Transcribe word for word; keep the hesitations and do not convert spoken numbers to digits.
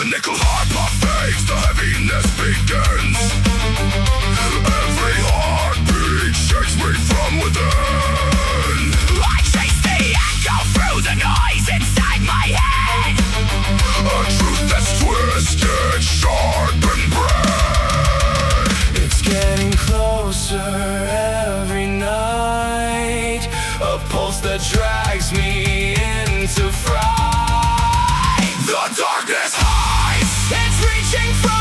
nickel heart pump fakes, the heaviness begins. Every heartbeat shakes me from within. I chase the echo through the noise inside my head. A truth that's twisted, sharp and bred. It's getting closer every night, a pulse that drags me into fright. The darkness hides, It's reaching from